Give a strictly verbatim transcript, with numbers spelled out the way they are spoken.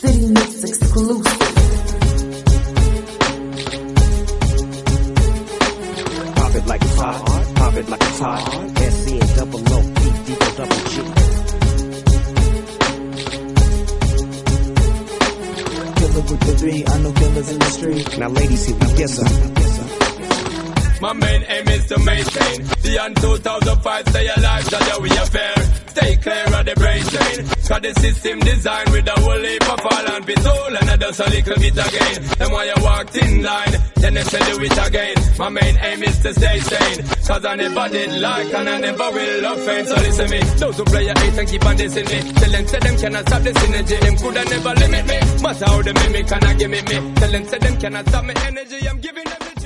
City Mix exclusive. Pop it like it's hot, pop it like it's hot. S C A double O P D O double G. Killer with the three, I know killers in the street. Now ladies, here we get some. My main aim is to maintain the year two thousand five, stay alive, so that we are fair. Stay clear of the brain drain, cause the system designed with a whole heap of fall and pistol, and I just a little bit again. Then while you walked in line, then they say do it again. My main aim is to stay sane, cause I never did like and I never will offend. So listen me, those who play your hate and keep on dissing me, tell them say them cannot stop the synergy, them coulda never limit me. Matter how they mimic and I give me me, tell them say them cannot stop me energy, I'm giving them it.